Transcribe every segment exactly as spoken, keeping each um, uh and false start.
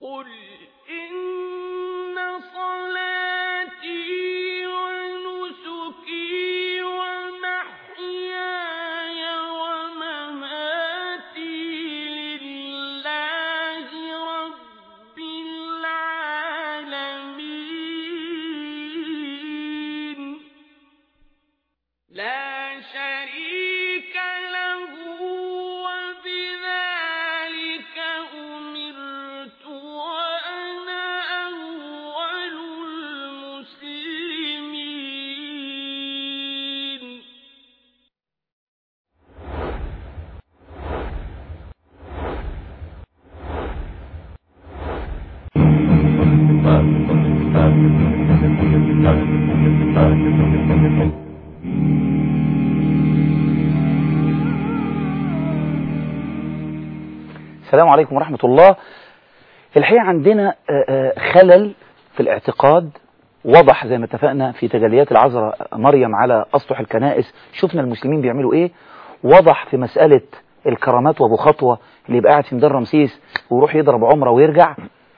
قل إن صلاتي ونسكي ومحياي ومماتي لله رب العالمين لا شريك له وبذلك أمرت وأنا أول المسلمين. السلام عليكم ورحمة الله. الحقيقة عندنا خلل في الاعتقاد وضح زي ما اتفقنا في تجليات العذراء مريم على أسطح الكنائس. شفنا المسلمين بيعملوا ايه. وضح في مسألة الكرامات وابو خطوة اللي يبقى قاعد في ميدان رمسيس ويروح يضرب عمرة ويرجع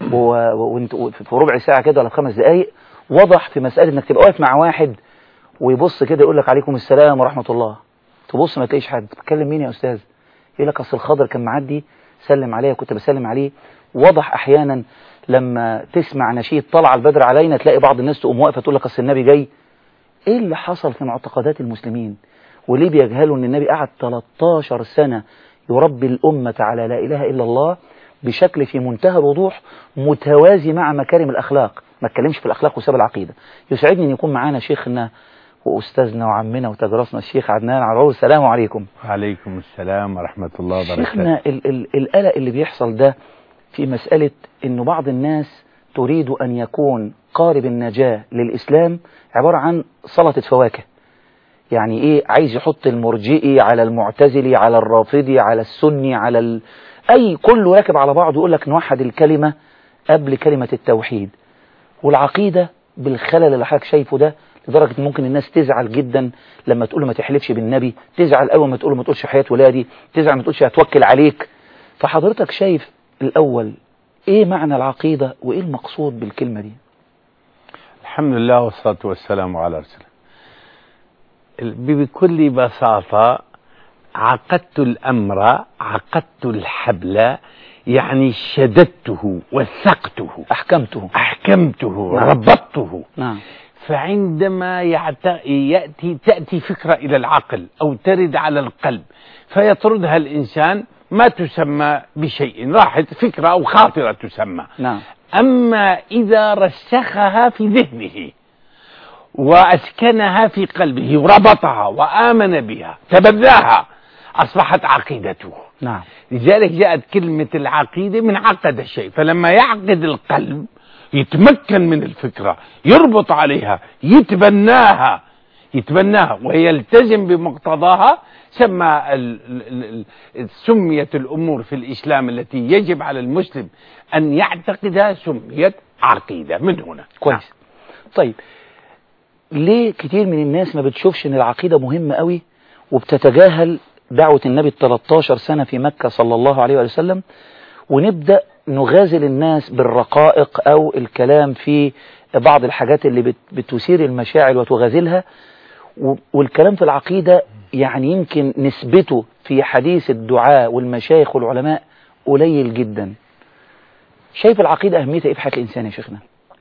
في ربع ساعة كده ولا في خمس دقايق. وضح في مسألة انك تبقى واقف مع واحد ويبص كده يقول لك عليكم السلام ورحمة الله، تبص ما تلاقيش حد. بتكلم مين يا أستاذ؟ يقول لك أصل الخضر كان معدي سلم عليه كنت بسلم عليه. وضح أحيانا لما تسمع نشيد طلع البدر علينا تلاقي بعض الناس تقوم واقفة تقول لك أصل النبي جاي. إيه اللي حصل في معتقدات المسلمين؟ وليه بيجهلوا أن النبي قعد ثلاثة عشر سنة يربي الأمة على لا إله إلا الله بشكل في منتهى الوضوح متوازي مع مكارم الأخلاق. ما اتكلمش في الأخلاق وساب العقيدة. يسعدني أن يكون معانا شيخنا وأستاذنا وعمنا وتجرسنا الشيخ عدنان عرعور. السلام عليكم. وعليكم السلام ورحمة الله وبركاته. شيخنا ال ال القلق اللي بيحصل ده في مسألة إنه بعض الناس تريد أن يكون قارب النجاة للإسلام عبارة عن سلطة فواكه. يعني إيه؟ عايز يحط المرجئي على المعتزلي على الرافضي على السني على ال... أي كله راكب على بعض ويقول لك نوحد الكلمة قبل كلمة التوحيد. والعقيدة بالخلل اللي حضرتك شايفه ده لدرجة ممكن الناس تزعل جدا لما تقول له ما تحلفش بالنبي، تزعل أول ما تقول له ما تقولش حياة ولادي، تزعل ما تقولش هتوكل عليك. فحضرتك شايف الأول إيه معنى العقيدة وإيه المقصود بالكلمة دي؟ الحمد لله والصلاة والسلام على رسول الله. بكل بساطة عقدت الأمر، عقدت الحبل، يعني شددته وثقته، أحكمته أحكمته نعم. ربطته. نعم. فعندما يأتي تأتي فكرة إلى العقل أو ترد على القلب فيطردها الإنسان ما تسمى بشيء، راحت فكرة أو خاطرة تسمى. نعم. أما إذا رسخها في ذهنه وأسكنها في قلبه وربطها وآمن بها تبذاها أصبحت عقيدته. نعم. لذلك جاءت كلمة العقيدة من عقد الشيء. فلما يعقد القلب يتمكن من الفكرة، يربط عليها، يتبناها يتبناها ويلتزم بمقتضاها. سمى سميت الأمور في الإسلام التي يجب على المسلم أن يعتقدها سميت عقيدة من هنا. كويس. نعم. طيب ليه كتير من الناس ما بتشوفش ان العقيدة مهمة قوي وبتتجاهل دعوة النبي ثلاثة عشر سنة في مكة صلى الله عليه وسلم، ونبدأ نغازل الناس بالرقائق أو الكلام في بعض الحاجات اللي بتثير المشاعر وتغازلها، والكلام في العقيدة يعني يمكن نسبته في حديث الدعاء والمشايخ والعلماء قليل جدا. شايف العقيدة أهميتها إيه في حياة الإنسان يا شيخنا؟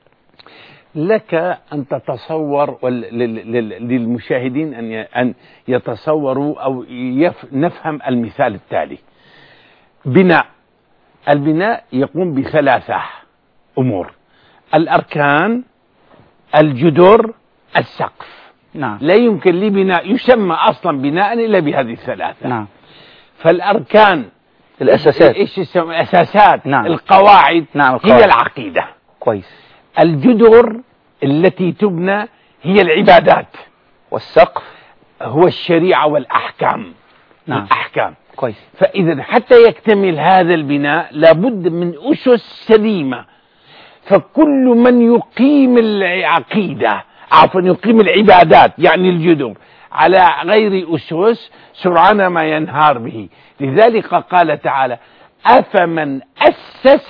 لك أن تتصور للمشاهدين أن يتصوروا أو نفهم المثال التالي. بناء البناء يقوم بثلاثة أمور: الأركان، الجدر، السقف. نعم. لا يمكن لي بناء يسمى أصلا بناء إلا بهذه الثلاثة. نعم. فالأركان الأساسات، إيش يسمى الأساسات؟ نعم. القواعد. نعم. القواعد هي العقيدة. كويس. الجدر التي تبنى هي العبادات، والسقف هو الشريعة والأحكام. نعم. الأحكام. كويس. فإذا حتى يكتمل هذا البناء لابد من أسس سليمة. فكل من يقيم العقيدة عفوا يقيم العبادات يعني الجدر على غير أسس سرعان ما ينهار به. لذلك قال تعالى: أفمن أسس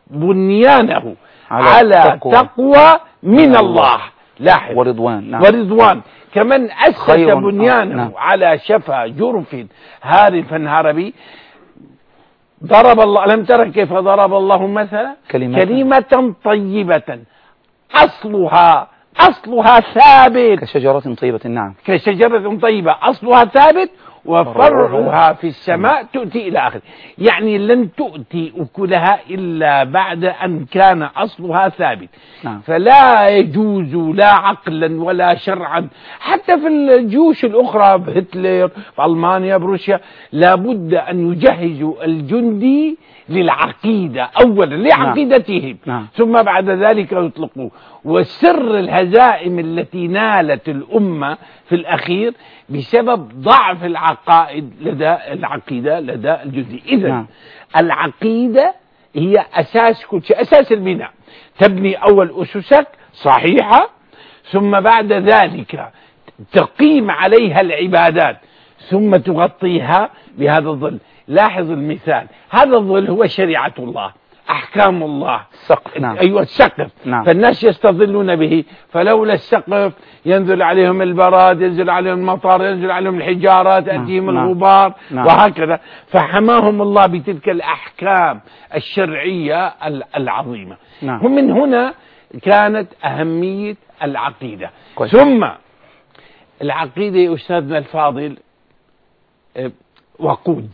بنيانه على, على تقوى, تقوى من الله. لاحظ ورضوان. نعم. ورضوان. كمان أسس بنيانه نعم. على شفا جرف هار فانهار به. ضرب الله، لم ترى كيف ضرب الله مثلا كلمة, كلمة طيبة أصلها أصلها ثابت كشجرة طيبة. نعم. كشجرة طيبة أصلها ثابت وفرعها في السماء تؤتي إلى آخره. يعني لن تؤتي أكلها إلا بعد أن كان أصلها ثابت. نعم. فلا يجوز لا عقلا ولا شرعا، حتى في الجيوش الأخرى بهتلر بألمانيا بروسيا لابد أن يجهزوا الجندي للعقيدة أولا لعقيدتهم. نعم. ثم بعد ذلك يطلقوه. وسر الهزائم التي نالت الأمة في الأخير بسبب ضعف العقائد لدى العقيدة لدى الجندي. إذن نعم. العقيدة هي أساس كل شيء، أساس البناء. تبني أول أسسك صحيحة، ثم بعد ذلك تقيم عليها العبادات، ثم تغطيها بهذا الظل. لاحظ المثال، هذا الظل هو شريعة الله، أحكام الله، السقف. نعم. أيوة السقف. نعم. فالناس يستظلون به، فلولا السقف ينزل عليهم البراد، ينزل عليهم المطر، ينزل عليهم الحجارات، يأتيهم نعم. الغبار. نعم. وهكذا. فحماهم الله بتلك الأحكام الشرعية العظيمة. نعم. ومن هنا كانت أهمية العقيدة. كويس. ثم العقيدة يا أستاذنا الفاضل وقود،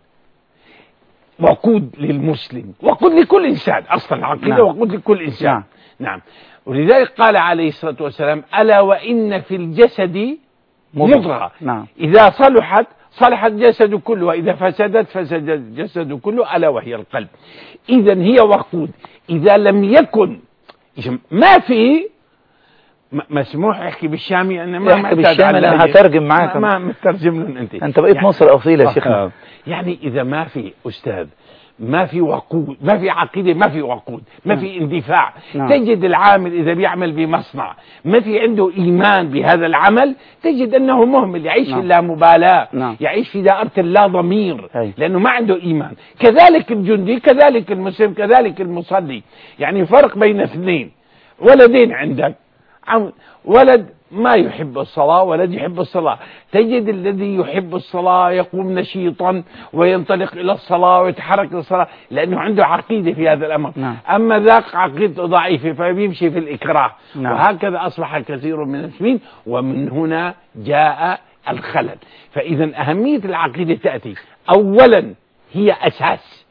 وقود للمسلم، وقود لكل إنسان. أصلا العقيدة نعم. وقود لكل إنسان. نعم. نعم. ولذلك قال عليه الصلاة والسلام: ألا وإن في الجسد مضغة نعم. إذا صلحت صلح الجسد كله، وإذا فسدت فسد الجسد كله، ألا وهي القلب. إذن هي وقود. إذا لم يكن ما في مسموح احكي بالشامي، انا ما احكي بالشامي، انا هترجم معاك. ما مترجم لهم انت انت بقيت يعني مصر اصيله يا شيخنا. يعني اذا ما في استاذ، ما في وقود، ما في عقيده، ما في وقود، ما نعم. في اندفاع. نعم. تجد العامل اذا بيعمل بمصنع ما في عنده ايمان بهذا العمل، تجد انه مهمل، يعيش نعم. في اللامبالاه. نعم. يعيش في دائره اللا ضمير، هي. لانه ما عنده ايمان. كذلك الجندي، كذلك المسلم، كذلك المصلي. يعني فرق بين اثنين، ولدين عندك، ولد ما يحب الصلاة، ولد يحب الصلاة. تجد الذي يحب الصلاة يقوم نشيطا وينطلق إلى الصلاة ويتحرك للصلاة لأنه عنده عقيدة في هذا الأمر. نعم. أما ذاك عقيدته ضعيفة فبيمشي في الإكراه. نعم. وهكذا أصبح كثير من المسلمين، ومن هنا جاء الخلل. فإذا أهمية العقيدة تأتي أولا، هي أساس.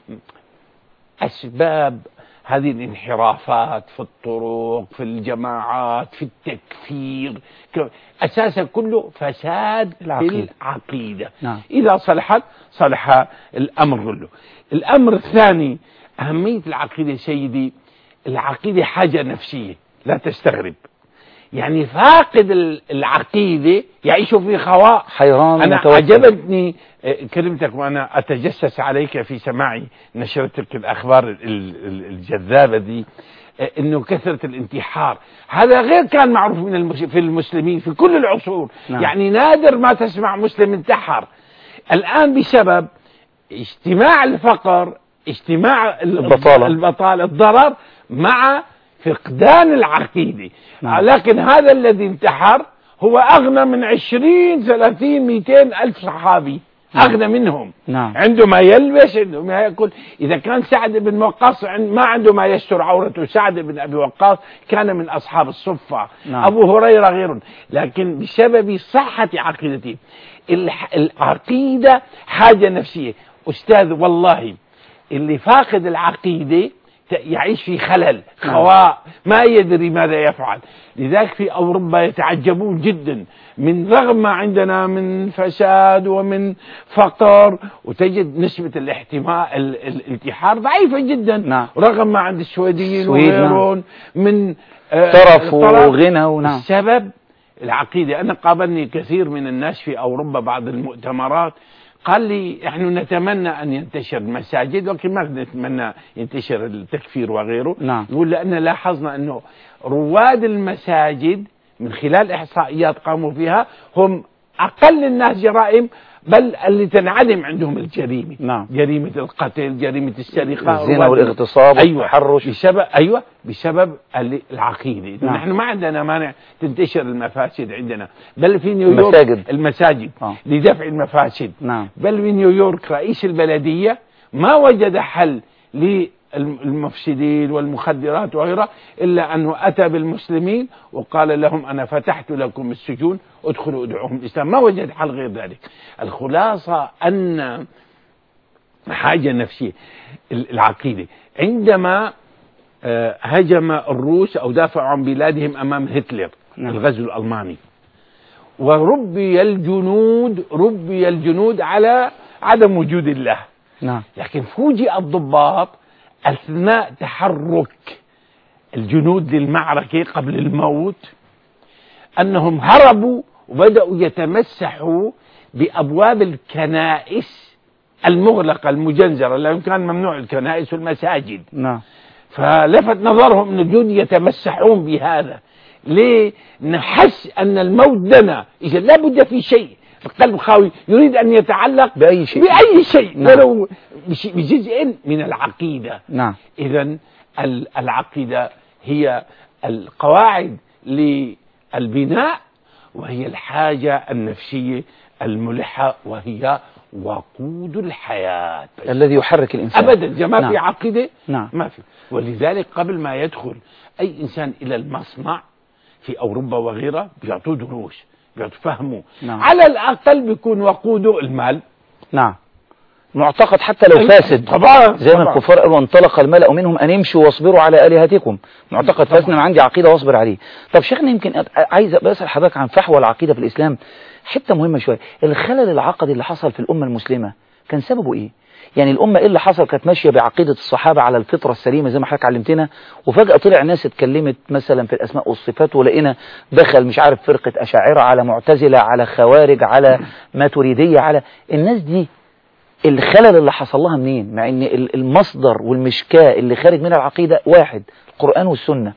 أسباب هذه الانحرافات في الطرق، في الجماعات، في التكفير، أساسا كله فساد العقيدة. في العقيدة. نعم. إذا صلحت صلح الأمر كله. الأمر الثاني، أهمية العقيدة سيدي، العقيدة حاجة نفسية لا تستغرب. يعني فاقد العقيدة يعيش في خواء، حيران. أنا عجبتني كلمتك وأنا أتجسس عليك في سماعي نشرتك الأخبار الجذابة دي، إنه كثرة الانتحار هذا غير كان معروف من المس... في المسلمين في كل العصور. نعم. يعني نادر ما تسمع مسلم انتحر. الآن بسبب اجتماع الفقر، اجتماع البطالة, البطالة الضرر مع فقدان العقيدة. نعم. لكن هذا الذي انتحر هو أغنى من عشرين ثلاثين مئتين ألف صحابي. نعم. أغنى منهم. نعم. عنده ما يلبس، عنده ما يأكل. إذا كان سعد بن وقاص ما عنده ما يستر عورته، سعد بن أبي وقاص كان من أصحاب الصفة. نعم. أبو هريرة غيرهم. لكن بسبب صحة عقيدته. العقيدة حاجة نفسية أستاذ، والله اللي فاقد العقيدة يعيش في خلل، خواء، ما يدري ماذا يفعل. لذلك في أوروبا يتعجبون جدا من رغم ما عندنا من فساد ومن فقر، وتجد نسبة الاحتماء الانتحار ضعيفة جدا. نعم. رغم ما عند السويديين نعم. وغيرهم من ترف وغنى. ونعم. السبب العقيدة. أنا قابلني كثير من الناس في أوروبا بعض المؤتمرات، قال لي نحن نتمنى أن ينتشر المساجد، لكن ما نتمنى ينتشر التكفير وغيره. نعم. يقول لأن لاحظنا أنه رواد المساجد من خلال إحصائيات قاموا فيها هم أقل الناس جرائم، بل اللي تنعدم عندهم الجريمة. نعم. جريمة القتل، جريمة السرقة، الزنا والاغتصاب أيوة والتحرش بسبب أيوة بسبب العقيدة. نعم. نحن ما عندنا مانع تنتشر المفاسد عندنا، بل في نيويورك المساجد, المساجد آه. لدفع المفاسد. نعم. بل في نيويورك رئيس البلدية ما وجد حل للمفسدين والمخدرات وغيرها إلا أنه أتى بالمسلمين وقال لهم أنا فتحت لكم السجون ادخلوا ادعوهم الإسلام، ما وجد حل غير ذلك. الخلاصة أن حاجة نفسية العقيدة. عندما هجم الروس أو دافعوا عن بلادهم أمام هتلر، نعم. الغزو الألماني، وربي الجنود ربي الجنود على عدم وجود الله، نعم. لكن فوجئ الضباط أثناء تحرك الجنود للمعركة قبل الموت أنهم هربوا وبدأوا يتمسحوا بأبواب الكنائس المغلقة المجنزرة، لأنه كان ممنوع الكنائس والمساجد. نعم. فلفت نظرهم أن الجنود يتمسحون بهذا. ليه؟ نحس أن الموت دنا، إذا لا بد في شيء، القلب خاوي يريد أن يتعلق بأي شيء بأي شيء، نعم. ولو بجزء من العقيدة. نعم. إذن العقيدة هي القواعد للبناء، وهي الحاجة النفسية الملحة، وهي وقود الحياة الذي يحرك الإنسان أبدا. ما نعم. في عقيدة نعم. ما في. ولذلك قبل ما يدخل أي إنسان إلى المصنع في أوروبا وغيرها بيعطوه دروس، بيعطوه فهمه. نعم. على الأقل بيكون وقوده المال. نعم. معتقد حتى لو فاسد طبعا زي ما الكفار قالوا وانطلق الملأ منهم أن يمشوا واصبروا على آلهتكم. معتقد فاسد، أنا عندي عقيدة واصبر عليه. طب شيخنا يمكن عايز بسأل حضرتك عن فحوى العقيدة في الإسلام، حتة مهمة شوية. الخلل العقدي اللي حصل في الأمة المسلمة كان سببه إيه؟ يعني الأمة إيه اللي حصل؟ كانت ماشية بعقيدة الصحابة على الفطرة السليمة زي ما حضرتك علمتنا، وفجأة طلع ناس اتكلمت مثلا في الأسماء والصفات، ولقينا دخل مش عارف فرقة أشاعرة على معتزلة على خوارج على ماتريدية على الناس دي. الخلل اللي حصل لها منين؟ مع ان المصدر والمشكاة اللي خارج من العقيدة واحد، القرآن والسنة.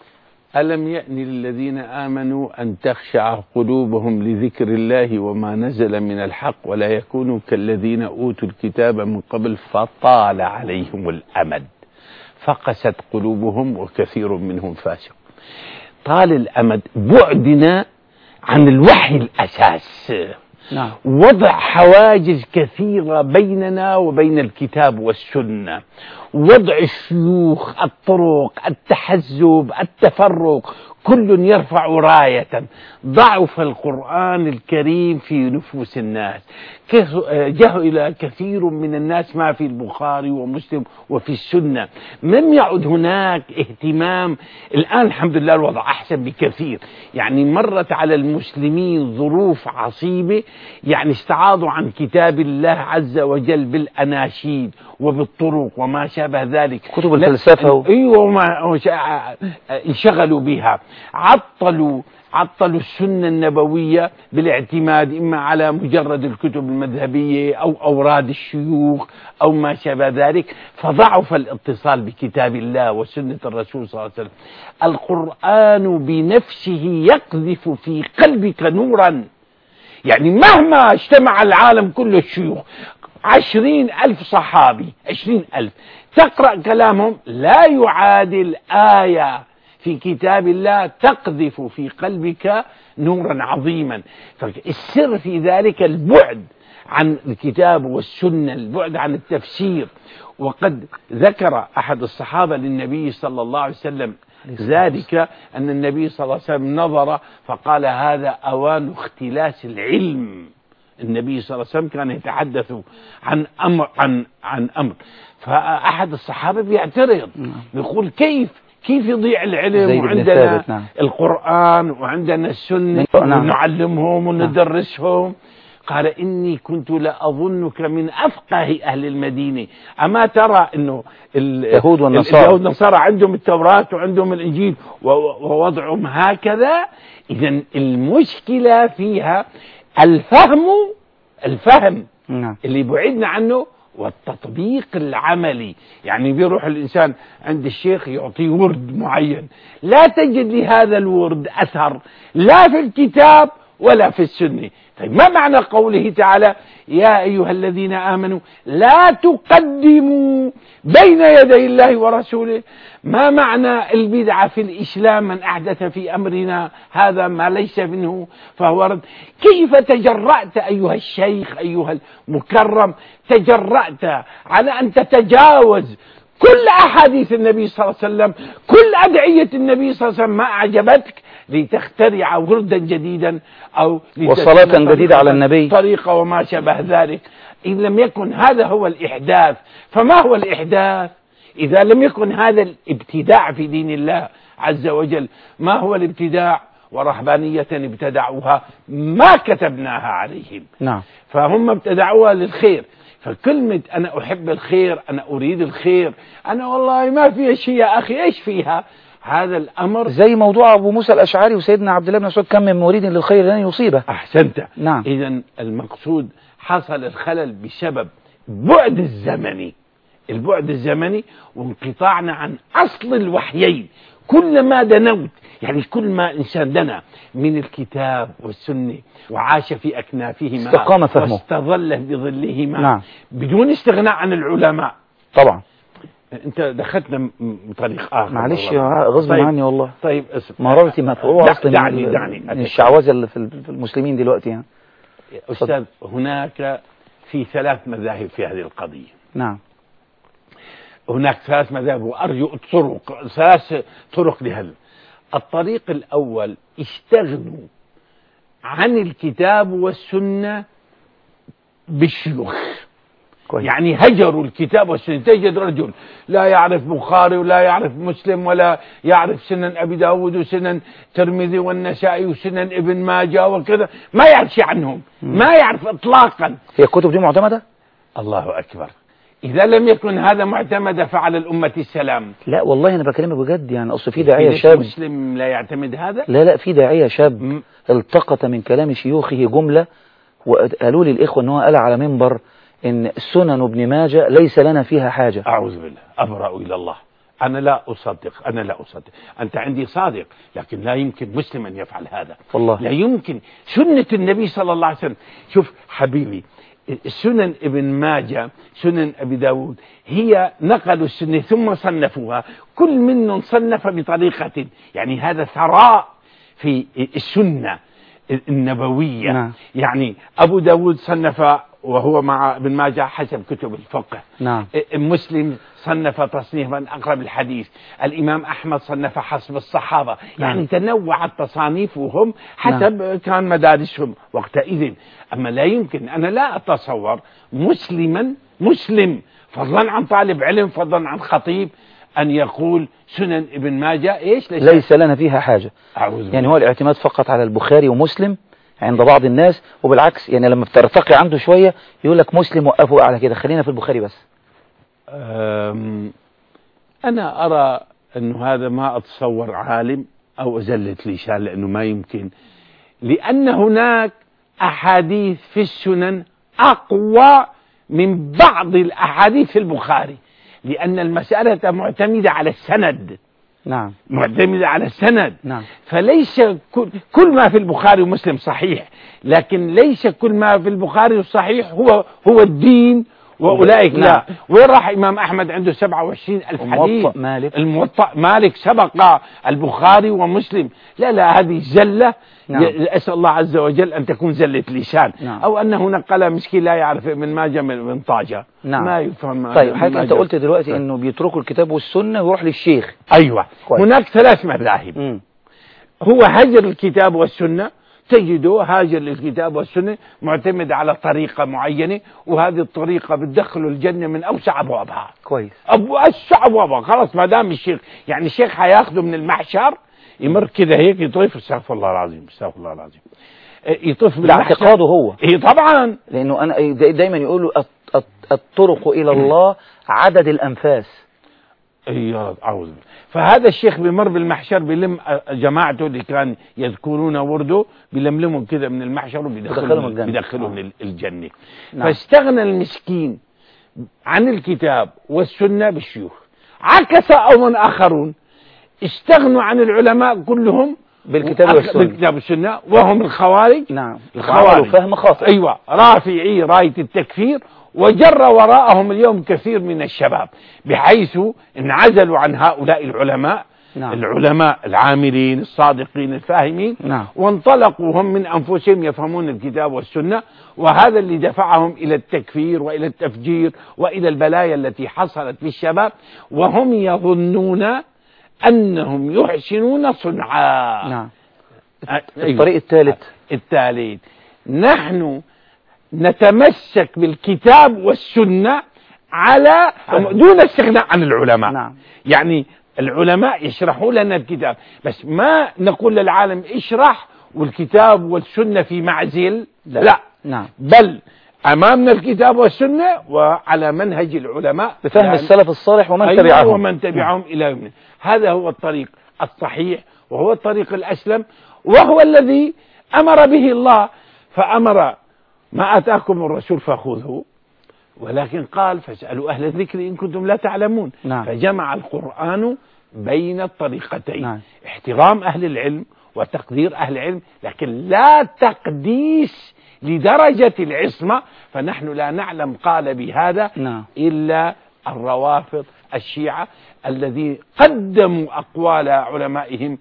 ألم يأن للذين آمنوا أن تخشع قلوبهم لذكر الله وما نزل من الحق ولا يكونوا كالذين أوتوا الكتاب من قبل فطال عليهم الأمد فقست قلوبهم وكثير منهم فاسق. طال الأمد بعدنا عن الوحي الأساس. نعم. وضع حواجز كثيرة بيننا وبين الكتاب والسنة، وضع الشيوخ، الطرق، التحزب، التفرق، كل يرفع راية. ضعف القرآن الكريم في نفوس الناس، جهل كثير من الناس ما في البخاري ومسلم وفي السنة، لم يعد هناك اهتمام. الآن الحمد لله الوضع أحسن بكثير، يعني مرت على المسلمين ظروف عصيبة، يعني استعاضوا عن كتاب الله عز وجل بالأناشيد وبالطرق وما شابه ذلك، كتب الفلسفة ايوه وما انشغلوا بها. عطلوا عطلوا السنة النبوية بالاعتماد إما على مجرد الكتب المذهبية أو أوراد الشيوخ أو ما شابه ذلك، فضعف الاتصال بكتاب الله وسنة الرسول صلى الله عليه وسلم. القرآن بنفسه يقذف في قلبك نورا، يعني مهما اجتمع العالم كله الشيوخ، عشرين ألف صحابي، عشرين ألف تقرأ كلامهم لا يعادل آية في كتاب الله تقذف في قلبك نورا عظيما. فالسر في ذلك البعد عن الكتاب والسنة، البعد عن التفسير. وقد ذكر أحد الصحابة للنبي صلى الله عليه وسلم ذلك، أن النبي صلى الله عليه وسلم نظر فقال هذا أوان اختلاس العلم. النبي صلى الله عليه وسلم كان يتحدث عن أمر عن عن أمر فأحد الصحابة بيعترض، بيقول كيف كيف يضيع العلم وعندنا نعم. القرآن وعندنا السنة نعم. ونعلمهم وندرسهم. قال إني كنت لأظنك من أفقه أهل المدينة، أما ترى أنه اليهود والنصارى اليهود والنصارى عندهم التوراة وعندهم الإنجيل ووضعهم هكذا. إذن المشكلة فيها الفهم الفهم نعم. اللي بعدنا عنه والتطبيق العملي. يعني بيروح الإنسان عند الشيخ يعطيه ورد معين، لا تجد لهذا الورد أثر لا في الكتاب ولا في السنة، طيب ما معنى قوله تعالى يا أيها الذين آمنوا لا تقدموا بين يدي الله ورسوله؟ ما معنى البدعة في الإسلام؟ من أحدث في أمرنا هذا ما ليس منه فهو رد. كيف تجرأت أيها الشيخ أيها المكرم، تجرأت على أن تتجاوز كل أحاديث النبي صلى الله عليه وسلم، كل أدعية النبي صلى الله عليه وسلم ما أعجبتك لتخترع وردا جديدا أو وصلاة جديدة على النبي طريقة وما شابه ذلك؟ إن لم يكن هذا هو الإحداث فما هو الإحداث؟ إذا لم يكن هذا الابتداع في دين الله عز وجل ما هو الابتداع؟ ورهبانية ابتدعوها ما كتبناها عليهم. نعم. فهم ابتدعوها للخير. فكلمة أنا أحب الخير، أنا أريد الخير، أنا والله ما فيها شيء يا أخي، إيش فيها؟ هذا الأمر زي موضوع أبو موسى الأشعري وسيدنا عبد الله بن مسعود، كم من مريد للخير لن يصيبه. أحسنت. نعم. إذن المقصود حصل الخلل بسبب بعد الزمني، البعد الزمني وانقطاعنا عن أصل الوحيين. كلما دنوت، يعني كل ما إنسان دنا من الكتاب والسنة وعاش في أكنافهما استقام فهمه واستظل بظلهما، نعم. بدون استغناء عن العلماء. طبعا انت دخلتنا بطريق اخر، معلش غصب طيب. عني والله، طيب مرارتي مفعوله اصلا. دعني دعني من الشعوذه اللي في المسلمين دلوقتي يعني. استاذ، هناك في ثلاث مذاهب في هذه القضيه. نعم. هناك ثلاث مذاهب وارجو طرق، ثلاث طرق لهذا. الطريق الاول اشتغلوا عن الكتاب والسنه بالشيوخ. كويس. يعني هجروا الكتاب والسنة. تجد رجل لا يعرف بخاري ولا يعرف مسلم ولا يعرف سنن أبي داود وسنن ترمذي والنسائي وسنن ابن ماجه وكذا، ما يعرف شيء عنهم، ما يعرف إطلاقا. هي الكتب دي معتمدة؟ الله أكبر. إذا لم يكن هذا معتمد فعلى الأمة السلام. لا والله أنا بكلمك بجد، يعني أصل في داعية شاب مسلم لا يعتمد هذا. لا لا في داعية شاب م. التقط من كلام شيوخه جملة، وقالوا لي الإخوة أنه قال على منبر إن سنن ابن ماجه ليس لنا فيها حاجة. أعوذ بالله، أبرأ إلى الله. أنا لا أصدق، أنا لا أصدق. أنت عندي صادق، لكن لا يمكن مسلم أن يفعل هذا والله. لا يمكن. سنة النبي صلى الله عليه وسلم. شوف حبيبي، سنن ابن ماجه، سنن أبي داود، هي نقلوا السنة ثم صنفوها، كل منهم صنف بطريقة، يعني هذا ثراء في السنة النبوية. نعم. يعني أبو داود صنف وهو مع ابن ماجه حسب كتب الفقه. نعم. مسلم صنف تصنيفا أقرب الحديث، الإمام أحمد صنف حسب الصحابة. نعم. يعني تنوعت تصانيفهم حسب نعم. كان مدارسهم وقتئذ. أما لا يمكن، أنا لا أتصور مسلما مسلم فضلا عن طالب علم فضلا عن خطيب أن يقول سنن ابن ماجه إيش ليس, ليس لنا فيها حاجة. يعني هو الاعتماد فقط على البخاري ومسلم عند بعض الناس، وبالعكس يعني لما بترتقي عنده شوية يقول لك مسلم وقفوا على كده، خلينا في البخاري بس. أنا أرى أنه هذا ما أتصور عالم أو أزلة لسان، لأنه ما يمكن، لأن هناك أحاديث في السنن أقوى من بعض الأحاديث في البخاري، لأن المسألة معتمدة على السند. نعم. معتمدة على السند. نعم. فليس كل, كل ما في البخاري ومسلم صحيح، لكن ليس كل ما في البخاري الصحيح هو هو الدين وأولئك. نعم. لا. وين راح إمام أحمد عنده سبعة وعشرين ألف حديث؟ الموطأ مالك. الموطأ مالك سبق البخاري ومسلم. لا لا هذه زلة. نعم. أسأل الله عز وجل أن تكون زلة لسان. نعم. أو أنه نقل مسكين لا يعرف ابن ماجه من طاجة. نعم. ما يفهم. طيب حضرتك أنت قلت دلوقتي أنه بيتركوا الكتاب والسنة ويروح للشيخ. أيوة. كويس. هناك ثلاث مذاهب. م. هو هجر الكتاب والسنة، تجده هاجر للكتاب والسنة معتمد على طريقة معينة، وهذه الطريقة بتدخله الجنة من أوسع أبوابها. كويس. أبو أوسع أبوابها. خلاص ما دام الشيخ، يعني الشيخ هياخده من المحشر يمر كده هيك يطيف، استغفر الله العظيم استغفر الله العظيم، يطيف باعتقاده هو. إيه طبعا، لأنه أنا دايما يقولوا الطرق إلى الله عدد الأنفاس. ايوه اعوذ بالله. فهذا الشيخ بمر بالمحشر بلم جماعته اللي كان يذكرون ورده، بلملمهم كده من المحشر وبيدخلهم بيدخلهم آه. الجنة. نعم. فاستغنى المسكين عن الكتاب والسنة بالشيوخ. عكس قوم آخرون استغنوا عن العلماء كلهم بالكتاب وأخ- والسنة. بالكتاب والسنة، وهم الخوارج. نعم، الخوارج عملوا فهم خاطئ. أيوة، رافعي راية التكفير، وجر وراءهم اليوم كثير من الشباب، بحيث انعزلوا عن هؤلاء العلماء. نعم. العلماء العاملين الصادقين الفاهمين. نعم. وانطلقوا هم من أنفسهم يفهمون الكتاب والسنة، وهذا اللي دفعهم إلى التكفير وإلى التفجير وإلى البلايا التي حصلت بالشباب، وهم يظنون أنهم يحسنون صنعا. نعم. أيوة. الطريق الثالث الثالث، نحن نتمسك بالكتاب والسنة على دون استغناء عن العلماء. نعم. يعني العلماء يشرحوا لنا الكتاب، بس ما نقول للعالم اشرح والكتاب والسنة في معزل، لا, لا. نعم. بل أمامنا الكتاب والسنة وعلى منهج العلماء بفهم يعني السلف الصالح ومن أيوة تبعهم. ومن تبعهم إلى يومنا. هذا هو الطريق الصحيح، وهو الطريق الأسلم، وهو الذي أمر به الله. فأمر ما آتاكم الرسول فخذوه، ولكن قال فاسألوا أهل الذكر إن كنتم لا تعلمون. نعم. فجمع القرآن بين الطريقتين. نعم. احترام أهل العلم وتقدير أهل العلم، لكن لا تقديس لدرجة العصمة. فنحن لا نعلم قال بهذا نعم. إلا الروافض الشيعة الذي قدموا أقوال علمائهم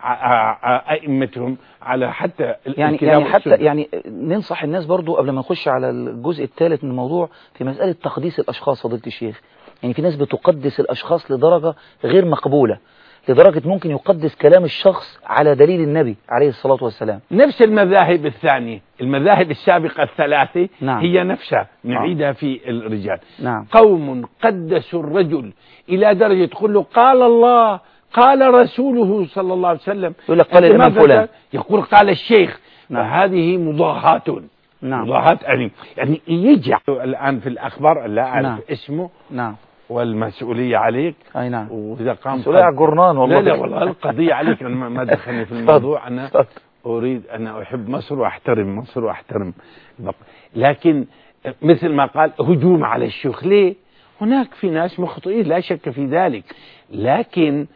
أئمتهم على حتى يعني يعني حتى يعني ننصح الناس برضو قبل ما نخش على الجزء الثالث من الموضوع في مسألة تقديس الأشخاص. فضيلة الشيخ، يعني في ناس بتقدس الأشخاص لدرجة غير مقبولة، لدرجة ممكن يقدس كلام الشخص على دليل النبي عليه الصلاة والسلام. نفس المذاهب الثانية، المذاهب السابقة الثلاثة. نعم. هي نفسها نعيدها في الرجال. نعم. قوم قدسوا الرجل إلى درجة تقول له قال الله قال رسوله صلى الله عليه وسلم، يقول لك قال الإمام فلان، يقول قال الشيخ. نعم. فهذه مضاهاة. نعم. مضاهاة أليم. يعني يجي الآن في الأخبار لا أعرف نعم. اسمه. نعم. والمسؤولية عليك. أي نعم. وإذا قام مسؤولية على الجرنان والله. لا لا والله القضية عليك. أنا ما دخلني في الموضوع. أنا أريد أنا أحب مصر وأحترم مصر وأحترم بق. لكن مثل ما قال هجوم على الشيوخ. ليه؟ هناك في ناس مخطئين لا شك في ذلك، لكن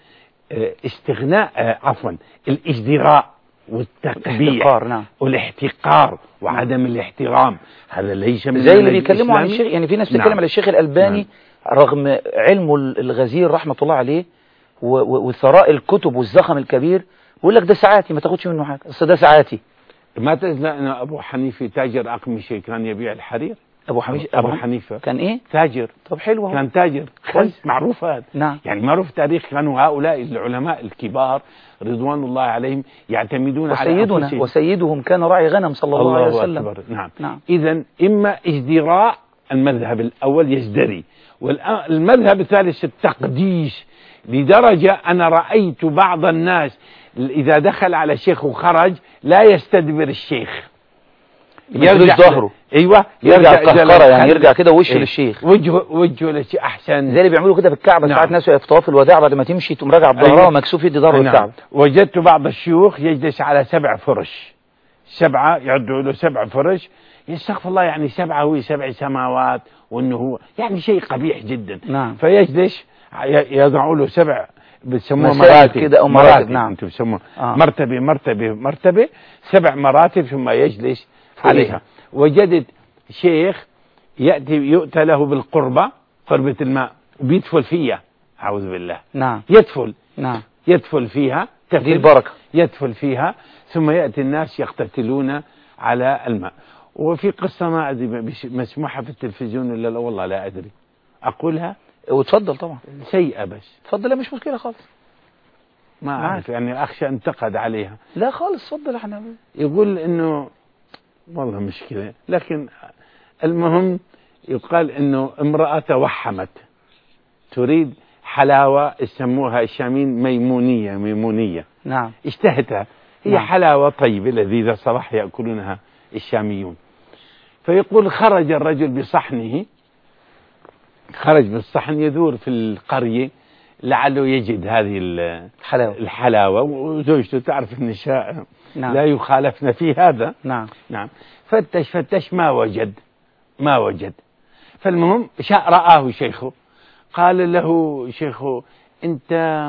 استغناء عفوا الازدراء والتقبيح نعم. والاحتقار وعدم الاحترام هذا ليس من زي اللي بيتكلموا عن الشيخ. يعني في ناس بتتكلم نعم. على الشيخ الألباني نعم. رغم علمه الغزير رحمة الله عليه وثراء الكتب والزخم الكبير، يقول لك ده ساعاتي ما تاخدش منه حاجة، اصل ده ساعاتي. ما تنسى أن أبو حنيفة تاجر أقمشة كان يبيع الحرير. أبو حنيفة أبو حنيفة كان إيه؟ تاجر. طب حلو. كان تاجر كويس معروف هذا. نعم. يعني معروف تاريخ كانوا هؤلاء العلماء الكبار رضوان الله عليهم يعتمدون على وسيدنا وسيدهم كان راعي غنم صلى الله, الله عليه وسلم. أكبر. نعم. نعم. إذن إما ازدراء المذهب الأول يزدري، والمذهب الثالث التقديس، لدرجة أنا رأيت بعض الناس إذا دخل على شيخ وخرج لا يستدبر الشيخ، يرجع ظهره. ايوه يرجع قهقره، يعني يرجع كده وشه إيه؟ للشيخ، وجهه وجهه للشيخ احسن، زي اللي بيعملوا كده في الكعبه. نعم. ساعات ناس في طواف الوداع بعد ما تمشي تقوم راجع بظهرها أيوة. ومكسوف يدي ظهره الكعبه. نعم. وجدت بعض الشيوخ يجلس على سبع فرش، سبعه يعدوا له سبع فرش، يستغفر الله، يعني سبعه هو سبع سماوات، وانه هو يعني شيء قبيح جدا. نعم. فيجلس يضعوا له سبع بتسموها مراتب كده او مراتب, مراتب. نعم. انتم بتسموها آه. مرتبه مرتبه مرتبه، سبع مراتب ثم يجلس عليها. وجدت شيخ يأتي يؤتى له بالقربة، قربة الماء، وبيدفل فيها، أعوذ بالله. نعم. يدفل. نعم. يدفل فيها، تفضيل البركة. يدفل فيها، ثم يأتي الناس يقتتلون على الماء. وفي قصة ما أدري مسموحة في التلفزيون ولا لا، والله لا أدري، أقولها؟ وتفضل طبعا. سيئة بس. تفضل، مش مشكلة خالص. ما أعرف، يعني أخشى انتقد عليها. لا خالص، تفضل. احنا يقول إنه والله مشكلة، لكن المهم يقال انه امرأة توحمت تريد حلاوة، يسموها الشامين ميمونية ميمونية. نعم. اشتهتها هي. نعم. حلاوة طيبة لذيذة صراحة يأكلونها الشاميون. فيقول خرج الرجل بصحنه، خرج بالصحن يدور في القرية لعله يجد هذه الحلاوة, الحلاوة وزوجته تعرف النساء. نعم. لا يخالفن في هذا. نعم. نعم. فتش فتش ما وجد ما وجد. فالمهم رآه شيخه، قال له شيخه: أنت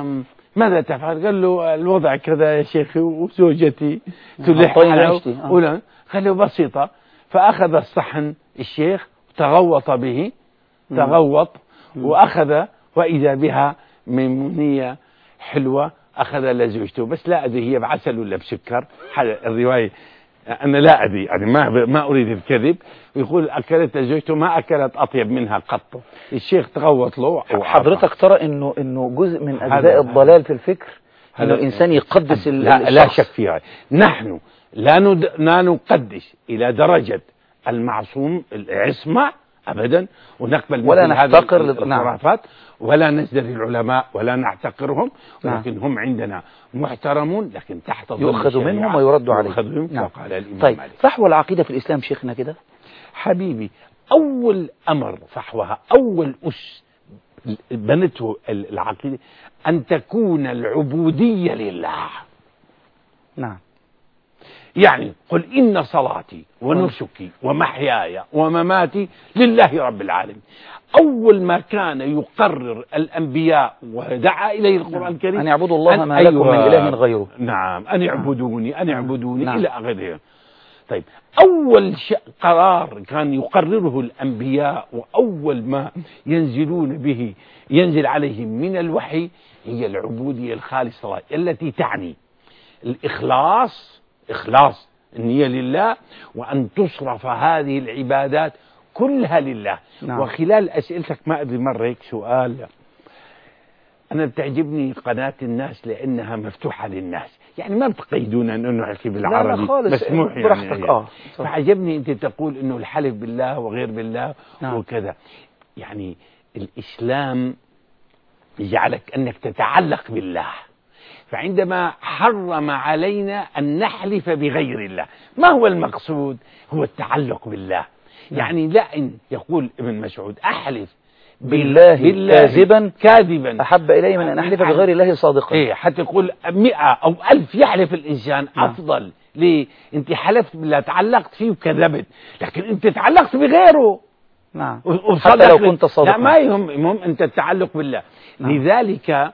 ماذا تفعل؟ قال له الوضع كذا يا شيخي وزوجتي تلح طيب على عشتي. آه. ولا قال له بسيطة. فأخذ الصحن الشيخ تغوط به تغوط وأخذ وإذا بها ميمونية حلوة أخذ لزوجته، بس لا أدري هي بعسل ولا بسكر، الرواية أنا لا أدري يعني ما ما أريد الكذب. ويقول أكلت زوجته ما أكلت أطيب منها قط. الشيخ تغوط له. حضرتك ترى إنه إنه جزء من أجزاء الضلال في الفكر إنه الإنسان يقدس لا, لا شك فيها. نحن لا ند... لا نقدس إلى درجة المعصوم العصمة أبدا، ونقبل ولا نحتقر الخرافات ولا نزدري العلماء ولا نعتقرهم، ولكن هم عندنا محترمون لكن تحت ظل يؤخذ منهم ويرد عليهم. نعم. قال الإمام طيب مالك. فحوى العقيدة في الإسلام شيخنا كده حبيبي، أول أمر فحوها، أول أس بنته العقيدة أن تكون العبودية لله. نعم. يعني قل إن صلاتي ونسكي ومحياي ومماتي لله رب العالمين. أول ما كان يقرر الأنبياء ودعا إليه القرآن الكريم أن يعبدوا الله ما لكم من إله غيره. نعم، أن يعبدوني أن يعبدوني نعم. إلى آخره. طيب أول قرار كان يقرره الأنبياء وأول ما ينزلون به ينزل عليهم من الوحي هي العبودية الخالصة التي تعني الإخلاص، إخلاص النية لله، وأن تصرف هذه العبادات كلها لله. نعم. وخلال أسئلتك ما أدري مرة هيك سؤال، أنا بتعجبني قناة الناس لأنها مفتوحة للناس، يعني ما بتقيدونا أنه نحكي بالعربي، مسموح يعني, يعني. آه. فعجبني أنت تقول أنه الحلف بالله وغير بالله. نعم. وكذا، يعني الإسلام يجعلك أنك تتعلق بالله، فعندما حرم علينا أن نحلف بغير الله، ما هو المقصود؟ هو التعلق بالله. يعني لا، إن يقول ابن مسعود أحلف بالله, بالله كاذبا كاذبا أحب إلي من أن أحلف بغير الله صادقا. إيه، حتى يقول مئة أو ألف يحلف الإنسان أفضل. ليه؟ أنت حلفت بالله تعلقت فيه وكذبت، لكن أنت تعلقت بغيره. نعم. حتى لو كنت صادقا. لا ما يهم، المهم أنت التعلق بالله. نعم. لذلك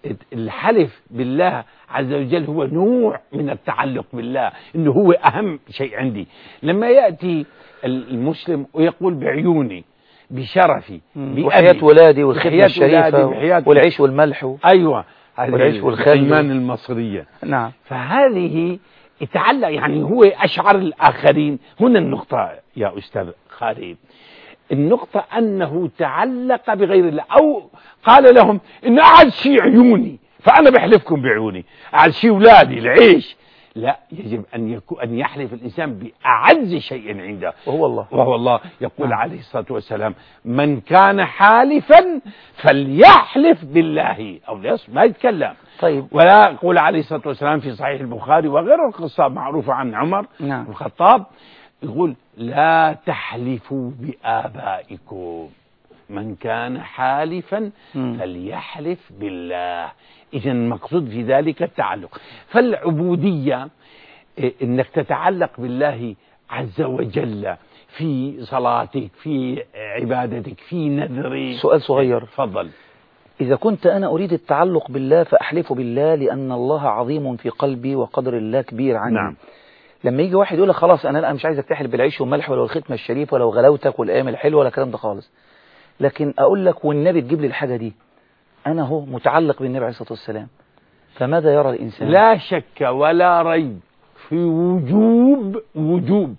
الحلف بالله عز وجل هو نوع من التعلق بالله، إنه هو أهم شيء عندي. لما يأتي المسلم ويقول بعيوني بشرفي وحياة ولادي والخدمة الشريفة والعيش والملح. أيوة، والعيش والخل الإيمان المصرية. نعم. فهذه يتعلق، يعني هو أشعر الآخرين. هنا النقطة يا أستاذ خالد، النقطة أنه تعلق بغير الله، أو قال لهم إن أعد شيء عيوني فأنا بحلفكم بعيوني، أعد شيء ولادي العيش. لا، يجب أن يكون أن يحلف الإنسان بأعز شيء عنده وهو الله. وهو الله. يقول نعم. عليه الصلاة والسلام: من كان حالفا فليحلف بالله أو ليصمت، ما يتكلم. طيب. ولا يقول عليه الصلاة والسلام في صحيح البخاري وغيره القصة معروفة عن عمر نعم. الخطاب، يقول: لا تحلفوا بآبائكم، من كان حالفا م. فليحلف بالله. إذن المقصود في ذلك التعلق. فالعبودية إنك تتعلق بالله عز وجل في صلاتك، في عبادتك، في نذرك. سؤال صغير. تفضل. إذا كنت أنا أريد التعلق بالله فأحلف بالله لأن الله عظيم في قلبي وقدر الله كبير عني. نعم. لما يجي واحد يقول لك خلاص أنا لا مش عايزك تحلف بالعيش والملح ولا الختمة الشريف ولا غلاوتك والأيام الحلوة ولا الكلام ده خالص، لكن أقول لك والنبي تجيب لي الحاجة دي، أنا هو متعلق بالنبي عليه الصلاة والسلام، فماذا يرى الإنسان؟ لا شك ولا ريب في وجوب وجوب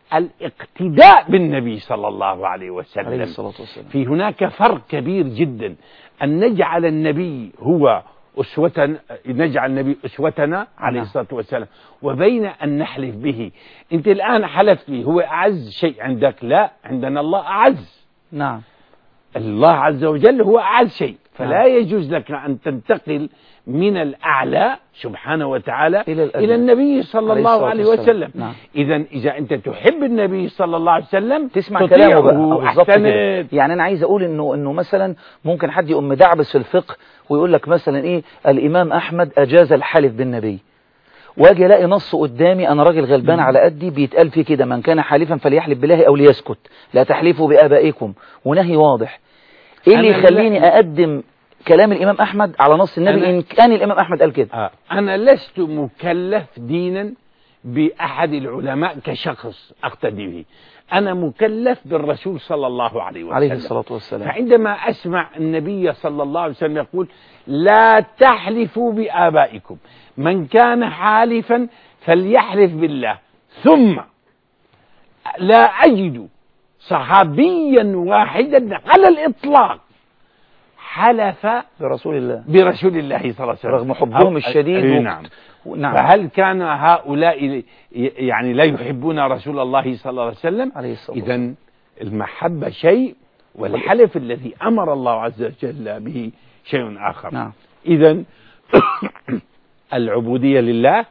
الاقتداء بالنبي صلى الله عليه وسلم. عليه الصلاة والسلام. في هناك فرق كبير جدا أن نجعل النبي هو أسوتنا، نجعل النبي أسوتنا عليه الصلاة والسلام، وبين أن نحلف به. أنت الآن حلفت به، هو أعز شيء عندك؟ لا، عندنا الله أعز. نعم. الله عز وجل هو أعز شيء، فلا نعم. يجوز لك أن تنتقل من الأعلى سبحانه وتعالى إلى, إلى النبي صلى الله عليه وسلم. نعم. إذا إذا أنت تحب النبي صلى الله عليه وسلم تسمع كلامه بقى. يعني أنا عايز أقول إنه إنه مثلا ممكن حد يقوم مدعبس في الفقه ويقول لك مثلا إيه الإمام أحمد أجاز الحلف بالنبي، واجي الاقي نص قدامي انا راجل غلبان على قدي بيتقال فيه كده: من كان حالفا فليحلف بالله او ليسكت، لا تحلفوا بآبائكم، ونهي واضح. ايه اللي يخليني اقدم كلام الإمام أحمد على نص النبي إن كان الإمام أحمد قال كده. آه. أنا لست مكلف دينا بأحد العلماء كشخص أقتدي به، أنا مكلف بالرسول صلى الله عليه وسلم عليه الصلاة والسلام. فعندما أسمع النبي صلى الله عليه وسلم يقول لا تحلفوا بآبائكم، من كان حالفا فليحلف بالله، ثم لا أجد صحابيا واحدا على الإطلاق حلف برسول الله برسول الله صلى الله عليه وسلم رغم حبهم الشديد. و... و... نعم. نعم. فهل كان هؤلاء يعني لا يحبون رسول الله صلى الله عليه وسلم؟ إذا المحبة شيء والحلف الذي أمر الله عز وجل به شيء آخر. نعم. إذا العبودية لله.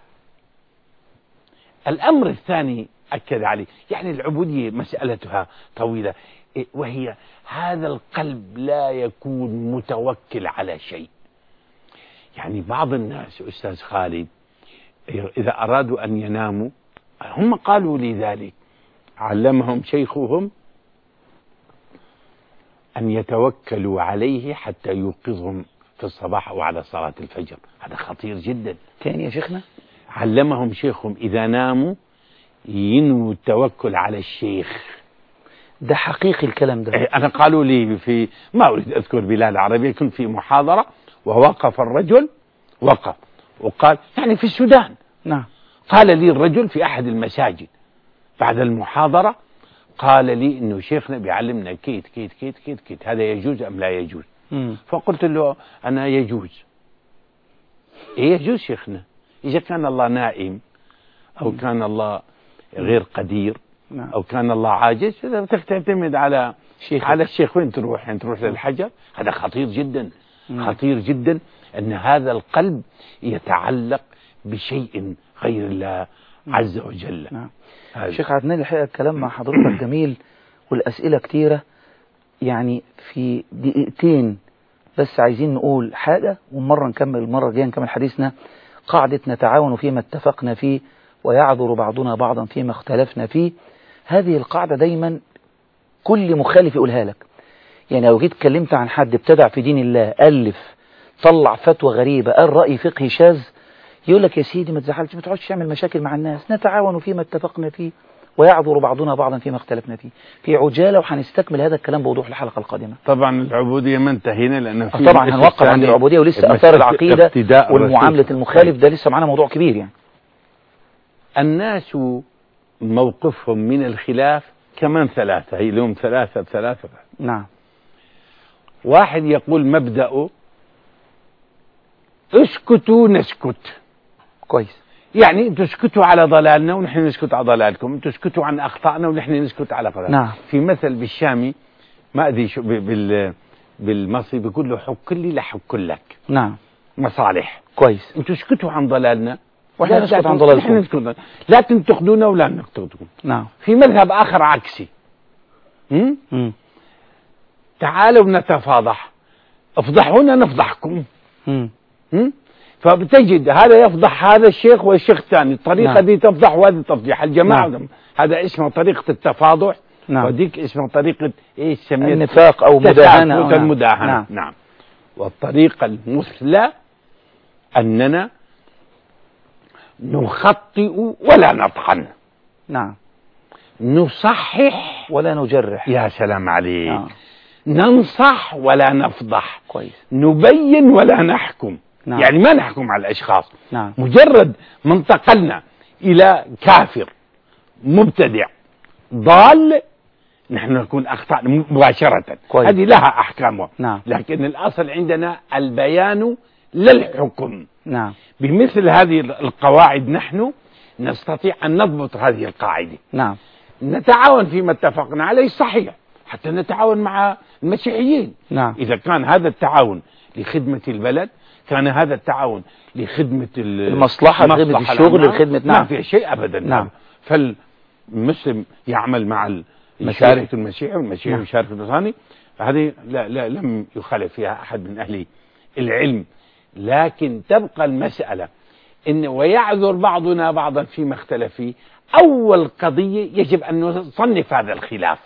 الأمر الثاني أكد عليه، يعني العبودية مسألتها طويلة، وهي هذا القلب لا يكون متوكل على شيء. يعني بعض الناس أستاذ خالد إذا أرادوا أن يناموا، هم قالوا لي ذلك، علمهم شيخهم أن يتوكلوا عليه حتى يوقظهم في الصباح أو على صلاة الفجر. هذا خطير جدا. كان يا شيخنا علمهم شيخهم إذا ناموا ينووا التوكل على الشيخ. ده حقيقي الكلام ده. أنا قالوا لي في، ما أريد أذكر بلاد العربية، كنت في محاضرة ووقف الرجل، وقف وقال، يعني في السودان. نعم. قال لي الرجل في أحد المساجد بعد المحاضرة، قال لي إنه شيخنا بيعلمنا كيت كيت كيت كيت كيت، هذا يجوز أم لا يجوز؟ مم. فقلت له أنا يجوز. إيه يجوز شيخنا؟ إذا كان الله نائم أو مم. كان الله غير قدير، نعم. أو كان الله عاجز، بدك تعتمد على شيخ. على الشيخ. وين تروح؟ يعني تروح للحجر؟ هذا خطير جدا. مم. خطير جدا أن هذا القلب يتعلق بشيء غير الله عز وجل. نعم. شيخ عدنان الحقيقة الكلام مع حضرتك جميل والأسئلة كتيرة، يعني في دقيقتين بس عايزين نقول حاجة ومرة نكمل، المرة الجاية نكمل حديثنا. قاعدة نتعاون فيما اتفقنا فيه ويعذر بعضنا بعضا فيما اختلفنا فيه، هذه القاعدة دايما كل مخالف يقولها لك. يعني لو جيت اتكلمت عن حد ابتدع في دين الله، ألف طلع فتوى غريبة، قال رأي فقهي شاذ، يقول لك يا سيدي ما تزعلش، ما تقعدش تعمل مشاكل مع الناس، نتعاون فيما اتفقنا فيه ويعذر بعضنا بعضا فيما اختلفنا فيه. في عجالة وهنستكمل هذا الكلام بوضوح الحلقة القادمة. طبعا العبودية ما انتهينا، لأن في طبعا هنوقف عند العبودية ولسه أثار العقيدة والمعاملة المخالف، ده لسه معنا موضوع كبير. يعني الناس موقفهم من الخلاف كمان ثلاثة، هي لهم ثلاثة ثلاثة. نعم. واحد يقول مبدأه اسكتوا نسكت. كويس. يعني تسكتوا على ضلالنا ونحن نسكت على ضلالكم، تسكتوا عن أخطائنا ونحن نسكت على خطأنا. نعم. في مثل بالشامي ما أدري شو بال بالمصري بيقول له حك لي لا حك لك. نعم. مصالح. كويس. انتوا اسكتوا عن ضلالنا واحنا نسكت عن ضلالكم. لا تنتقدونا ولا ننتقدكم. نعم. في مذهب آخر عكسي. م? م. تعالوا نتفاضح، افضحونا نفضحكم. م. م? فبتجد هذا يفضح هذا الشيخ والشيخ الثاني، الطريقة نعم. دي تفضح وهذه تفضح الجماعة. نعم. هذا اسمه طريقة التفاضح. نعم. وديك اسمه طريقة ايش سميت؟ النفاق او مداهنة. أو المداهنة. نعم. نعم. والطريقة المثلى أننا نخطئ ولا نطعن. نعم. نصحح ولا نجرح. يا سلام عليك. نعم. ننصح ولا نفضح. كويس. نبين ولا نحكم. نعم. يعني ما نحكم على الأشخاص. نعم. مجرد ما انتقلنا إلى كافر مبتدع ضال نحن نكون أخطأنا مباشرة. كويس. هذه لها أحكامها. نعم. لكن الأصل عندنا البيان للحكم. نعم. بمثل هذه القواعد نحن نستطيع أن نضبط هذه القاعدة. نعم. نتعاون فيما اتفقنا عليه صحيح، حتى نتعاون مع المسيحيين. نعم. إذا كان هذا التعاون لخدمة البلد، كان هذا التعاون لخدمة المصلحة، لخدمة الشغل، لخدمة. نعم. ما في شيء أبدا. نعم. فالمسلم يعمل مع يشارك المسيحي والمسيحي نعم. يشارك النصراني، هذه لا, لا لم يخالف فيها أحد من أهل العلم. لكن تبقى المسألة إن ويعذر بعضنا بعضا فيما اختلف فيه. أول قضية يجب أن نصنف هذا الخلاف،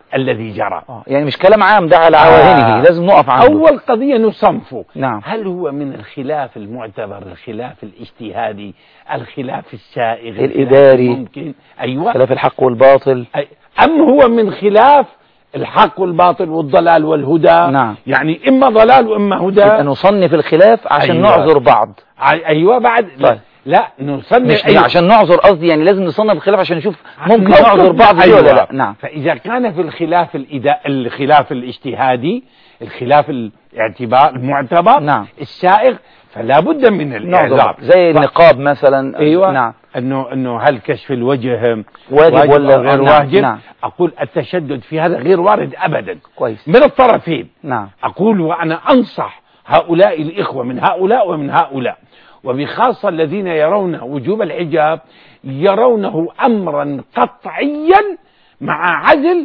الذي جرى. آه. يعني مش كلام عام ده على عوائله، آه. لازم نقف عنده. أول قضية نصنفه. نعم. هل هو من الخلاف المعتبر، الخلاف الاجتهادي، الخلاف السائغ، الإداري، ممكن أيوة، خلاف الحق والباطل، أم هو من خلاف الحق والباطل والضلال والهدى؟ نعم. يعني إما ضلال وإما هدى. يبقى نصنف الخلاف عشان أيوة. نعذر بعض. أيوة بعد. طيب. لا نصنف مش أيوة. عشان نعذر، قصدي يعني لازم نصنف الخلاف عشان نشوف ممكن نعذر بعض أيوة. ولا لا. نعم. فإذا كان في الخلاف الإدا... الخلاف الاجتهادي، الخلاف الاعتبار المعتبر، نعم. السائغ، فلا بد من الإعذار. زي ف... النقاب مثلا. أيوة. نعم. انه انه هل كشف الوجه واجب, واجب ولا غير نعم. واجب؟ نعم. اقول التشدد في هذا غير وارد ابدا. كويس. من الطرفين. نعم. اقول وانا انصح هؤلاء الاخوه من هؤلاء ومن هؤلاء، وبخاصه الذين يرون وجوب الحجاب يرونه امرا قطعيا مع عزل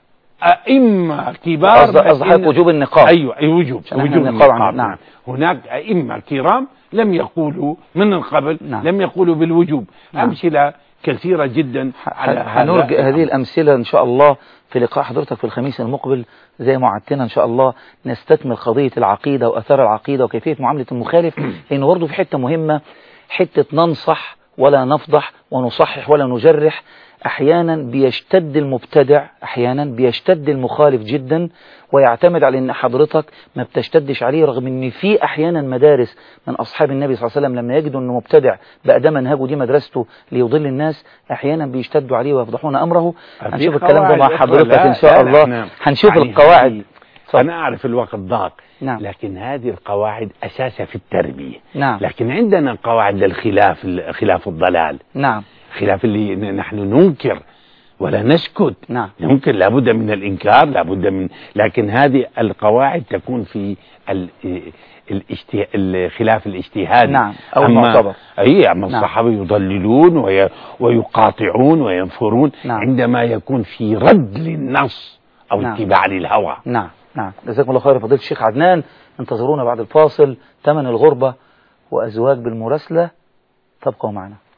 ائمه كبار. قصدك وجوب النقاب. ايوه اي وجوب وجوب النقاب. النقاب. نعم. هناك ائمه كرام لم يقولوا من قبل. نعم. لم يقولوا بالوجوب. نعم. امثله كثيره جدا على هنرجع هذه الامثله ان شاء الله في لقاء حضرتك في الخميس المقبل زي ما وعدتنا ان شاء الله، نستكمل قضيه العقيده واثار العقيده وكيفيه معامله المخالف، لان برضه في حته مهمه، حته ننصح ولا نفضح ونصحح ولا نجرح. احيانا بيشتد المبتدع، احيانا بيشتد المخالف جدا ويعتمد على ان حضرتك ما بتشتدش عليه، رغم ان في احيانا مدارس من اصحاب النبي صلى الله عليه وسلم لما يجدوا انه مبتدع بقى ده منهجه دي مدرسته ليضل الناس، احيانا بيشتدوا عليه ويفضحون امره. هنشوف الكلام ده مع حضرتك ان شاء الله. هنشوف يعني القواعد. انا اعرف الوقت ضاق. نعم. لكن هذه القواعد اساسها في التربيه. نعم. لكن عندنا قواعد للخلاف، خلاف الضلال. نعم. خلاف اللي نحن ننكر ولا نسكت. نعم. ممكن لابد من الإنكار، لابد من، لكن هذه القواعد تكون في الاجته... الخلاف الاجتهادي. نعم. أو المعتبر. أي أما نعم. الصحابة يضللون وي... ويقاطعون وينفرون. نعم. عندما يكون في رد للنص أو نعم. اتباع للهوى. نعم. نعم. جزاكم الله خير فضيلة الشيخ عدنان. انتظرونا بعد الفاصل. ثمن الغربة وأزواج بالمراسلة، تبقوا معنا.